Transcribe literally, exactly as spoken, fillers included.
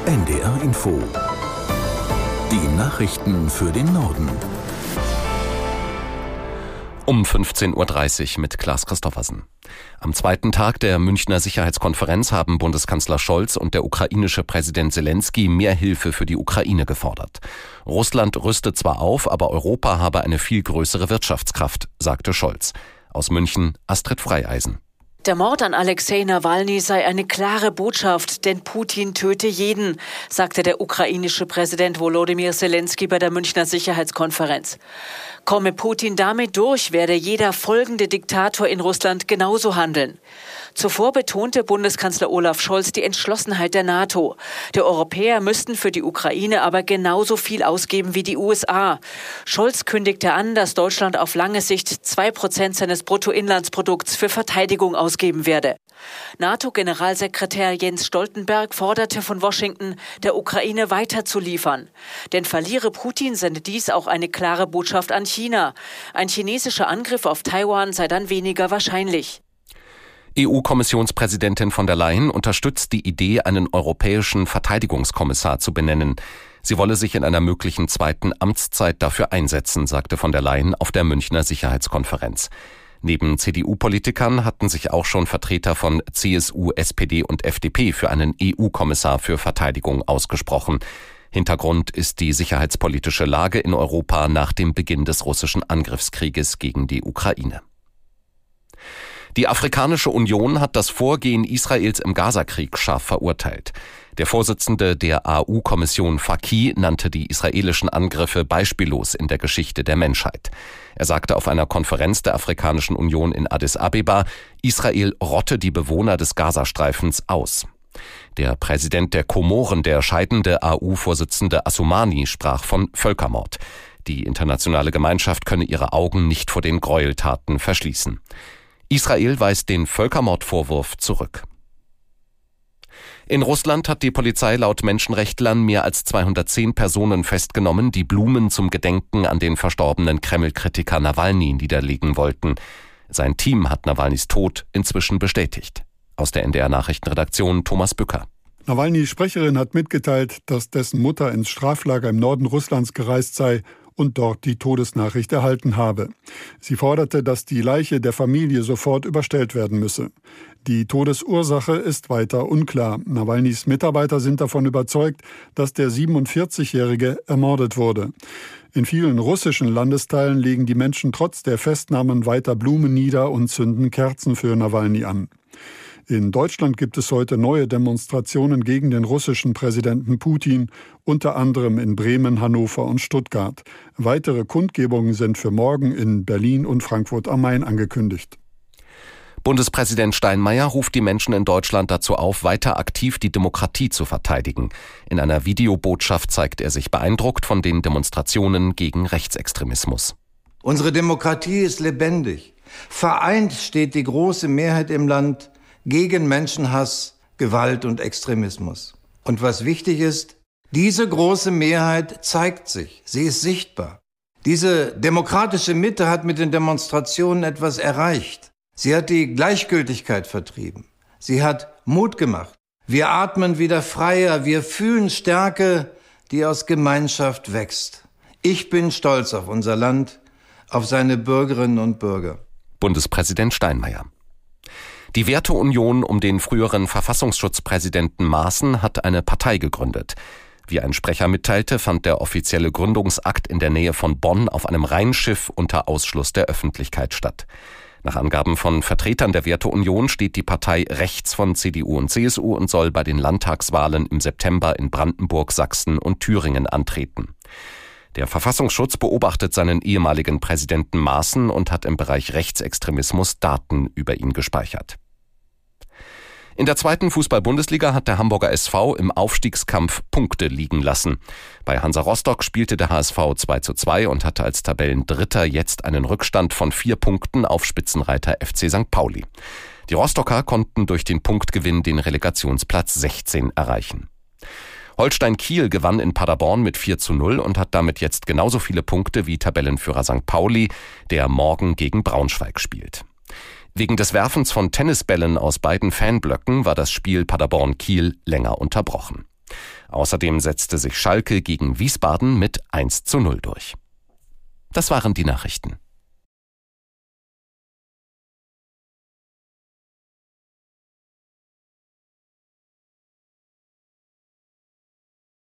N D R Info. Die Nachrichten für den Norden. Um fünfzehn Uhr dreißig mit Klaas Christoffersen. Am zweiten Tag der Münchner Sicherheitskonferenz haben Bundeskanzler Scholz und der ukrainische Präsident Selenskyj mehr Hilfe für die Ukraine gefordert. Russland rüstet zwar auf, aber Europa habe eine viel größere Wirtschaftskraft, sagte Scholz. Aus München Astrid Freieisen. Der Mord an Alexei Nawalny sei eine klare Botschaft, denn Putin töte jeden, sagte der ukrainische Präsident Volodymyr Selenskyj bei der Münchner Sicherheitskonferenz. Komme Putin damit durch, werde jeder folgende Diktator in Russland genauso handeln. Zuvor betonte Bundeskanzler Olaf Scholz die Entschlossenheit der NATO. Die Europäer müssten für die Ukraine aber genauso viel ausgeben wie die U S A. Scholz kündigte an, dass Deutschland auf lange Sicht zwei Prozent seines Bruttoinlandsprodukts für Verteidigung ausgeben werde. NATO-Generalsekretär Jens Stoltenberg forderte von Washington, der Ukraine weiterzuliefern. Denn verliere Putin, sende dies auch eine klare Botschaft an China. Ein chinesischer Angriff auf Taiwan sei dann weniger wahrscheinlich. E U-Kommissionspräsidentin von der Leyen unterstützt die Idee, einen europäischen Verteidigungskommissar zu benennen. Sie wolle sich in einer möglichen zweiten Amtszeit dafür einsetzen, sagte von der Leyen auf der Münchner Sicherheitskonferenz. Neben C D U-Politikern hatten sich auch schon Vertreter von C S U, S P D und F D P für einen E U-Kommissar für Verteidigung ausgesprochen. Hintergrund ist die sicherheitspolitische Lage in Europa nach dem Beginn des russischen Angriffskrieges gegen die Ukraine. Die Afrikanische Union hat das Vorgehen Israels im Gazakrieg scharf verurteilt. Der Vorsitzende der A U-Kommission Faki nannte die israelischen Angriffe beispiellos in der Geschichte der Menschheit. Er sagte auf einer Konferenz der Afrikanischen Union in Addis Abeba, Israel rotte die Bewohner des Gazastreifens aus. Der Präsident der Komoren, der scheidende A U-Vorsitzende Assoumani, sprach von Völkermord. Die internationale Gemeinschaft könne ihre Augen nicht vor den Gräueltaten verschließen. Israel weist den Völkermordvorwurf zurück. In Russland hat die Polizei laut Menschenrechtlern mehr als zweihundertzehn Personen festgenommen, die Blumen zum Gedenken an den verstorbenen Kreml-Kritiker Nawalny niederlegen wollten. Sein Team hat Nawalnys Tod inzwischen bestätigt. Aus der N D R-Nachrichtenredaktion Thomas Bücker. Nawalnys Sprecherin hat mitgeteilt, dass dessen Mutter ins Straflager im Norden Russlands gereist sei und dort die Todesnachricht erhalten habe. Sie forderte, dass die Leiche der Familie sofort überstellt werden müsse. Die Todesursache ist weiter unklar. Nawalnys Mitarbeiter sind davon überzeugt, dass der siebenundvierzigjährige ermordet wurde. In vielen russischen Landesteilen legen die Menschen trotz der Festnahmen weiter Blumen nieder und zünden Kerzen für Nawalny an. In Deutschland gibt es heute neue Demonstrationen gegen den russischen Präsidenten Putin, unter anderem in Bremen, Hannover und Stuttgart. Weitere Kundgebungen sind für morgen in Berlin und Frankfurt am Main angekündigt. Bundespräsident Steinmeier ruft die Menschen in Deutschland dazu auf, weiter aktiv die Demokratie zu verteidigen. In einer Videobotschaft zeigt er sich beeindruckt von den Demonstrationen gegen Rechtsextremismus. Unsere Demokratie ist lebendig. Vereint steht die große Mehrheit im Land gegen Menschenhass, Gewalt und Extremismus. Und was wichtig ist, diese große Mehrheit zeigt sich, sie ist sichtbar. Diese demokratische Mitte hat mit den Demonstrationen etwas erreicht. Sie hat die Gleichgültigkeit vertrieben. Sie hat Mut gemacht. Wir atmen wieder freier, wir fühlen Stärke, die aus Gemeinschaft wächst. Ich bin stolz auf unser Land, auf seine Bürgerinnen und Bürger. Bundespräsident Steinmeier. Die Werteunion um den früheren Verfassungsschutzpräsidenten Maaßen hat eine Partei gegründet. Wie ein Sprecher mitteilte, fand der offizielle Gründungsakt in der Nähe von Bonn auf einem Rheinschiff unter Ausschluss der Öffentlichkeit statt. Nach Angaben von Vertretern der Werteunion steht die Partei rechts von C D U und C S U und soll bei den Landtagswahlen im September in Brandenburg, Sachsen und Thüringen antreten. Der Verfassungsschutz beobachtet seinen ehemaligen Präsidenten Maaßen und hat im Bereich Rechtsextremismus Daten über ihn gespeichert. In der zweiten Fußball-Bundesliga hat der Hamburger S V im Aufstiegskampf Punkte liegen lassen. Bei Hansa Rostock spielte der H S V zwei zu zwei und hatte als Tabellendritter jetzt einen Rückstand von vier Punkten auf Spitzenreiter F C Sankt Pauli. Die Rostocker konnten durch den Punktgewinn den Relegationsplatz sechzehn erreichen. Holstein Kiel gewann in Paderborn mit vier zu null und hat damit jetzt genauso viele Punkte wie Tabellenführer Sankt Pauli, der morgen gegen Braunschweig spielt. Wegen des Werfens von Tennisbällen aus beiden Fanblöcken war das Spiel Paderborn-Kiel länger unterbrochen. Außerdem setzte sich Schalke gegen Wiesbaden mit eins zu null durch. Das waren die Nachrichten.